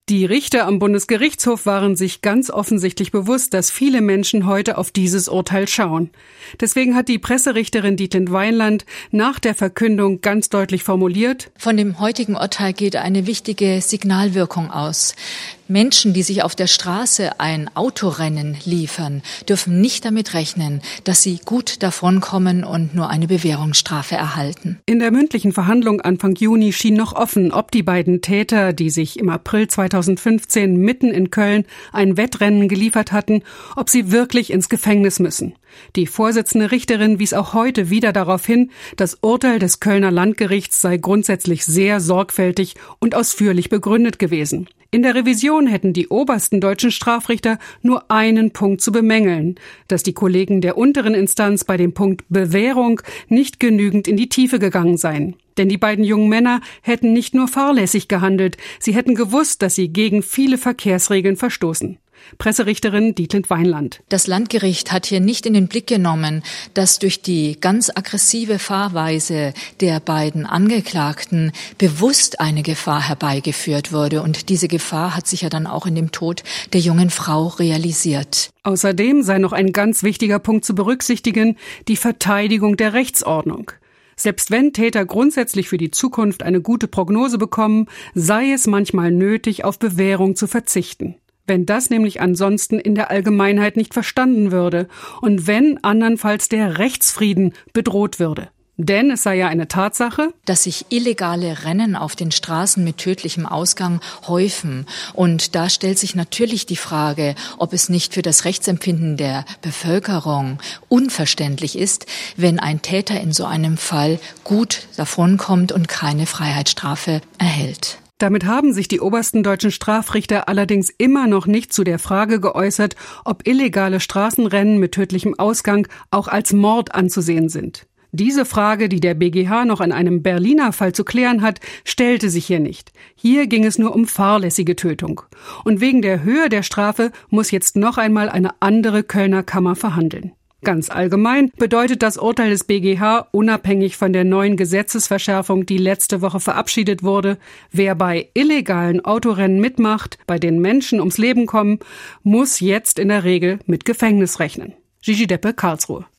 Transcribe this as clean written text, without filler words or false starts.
Die Richter am Bundesgerichtshof waren sich ganz offensichtlich bewusst, dass viele Menschen heute auf dieses Urteil schauen. Deswegen hat die Presserichterin Dietlind Weinland nach der Verkündung ganz deutlich formuliert: Von dem heutigen Urteil geht eine wichtige Signalwirkung aus. Menschen, die sich auf der Straße ein Autorennen liefern, dürfen nicht damit rechnen, dass sie gut davonkommen und nur eine Bewährungsstrafe erhalten. In der mündlichen Verhandlung Anfang Juni schien noch offen, ob die beiden Täter, die sich im April 2015 mitten in Köln ein Wettrennen geliefert hatten, ob sie wirklich ins Gefängnis müssen. Die Vorsitzende Richterin wies auch heute wieder darauf hin, das Urteil des Kölner Landgerichts sei grundsätzlich sehr sorgfältig und ausführlich begründet gewesen. In der Revision hätten die obersten deutschen Strafrichter nur einen Punkt zu bemängeln, dass die Kollegen der unteren Instanz bei dem Punkt Bewährung nicht genügend in die Tiefe gegangen seien. Denn die beiden jungen Männer hätten nicht nur fahrlässig gehandelt, sie hätten gewusst, dass sie gegen viele Verkehrsregeln verstoßen. Presserichterin Dietlind Weinland. Das Landgericht hat hier nicht in den Blick genommen, dass durch die ganz aggressive Fahrweise der beiden Angeklagten bewusst eine Gefahr herbeigeführt wurde. Und diese Gefahr hat sich ja dann auch in dem Tod der jungen Frau realisiert. Außerdem sei noch ein ganz wichtiger Punkt zu berücksichtigen: die Verteidigung der Rechtsordnung. Selbst wenn Täter grundsätzlich für die Zukunft eine gute Prognose bekommen, sei es manchmal nötig, auf Bewährung zu verzichten. Wenn das nämlich ansonsten in der Allgemeinheit nicht verstanden würde und wenn andernfalls der Rechtsfrieden bedroht würde. Denn es sei ja eine Tatsache, dass sich illegale Rennen auf den Straßen mit tödlichem Ausgang häufen. Und da stellt sich natürlich die Frage, ob es nicht für das Rechtsempfinden der Bevölkerung unverständlich ist, wenn ein Täter in so einem Fall gut davonkommt und keine Freiheitsstrafe erhält. Damit haben sich die obersten deutschen Strafrichter allerdings immer noch nicht zu der Frage geäußert, ob illegale Straßenrennen mit tödlichem Ausgang auch als Mord anzusehen sind. Diese Frage, die der BGH noch an einem Berliner Fall zu klären hat, stellte sich hier nicht. Hier ging es nur um fahrlässige Tötung. Und wegen der Höhe der Strafe muss jetzt noch einmal eine andere Kölner Kammer verhandeln. Ganz allgemein bedeutet das Urteil des BGH, unabhängig von der neuen Gesetzesverschärfung, die letzte Woche verabschiedet wurde: Wer bei illegalen Autorennen mitmacht, bei denen Menschen ums Leben kommen, muss jetzt in der Regel mit Gefängnis rechnen. Gigi Deppe, Karlsruhe.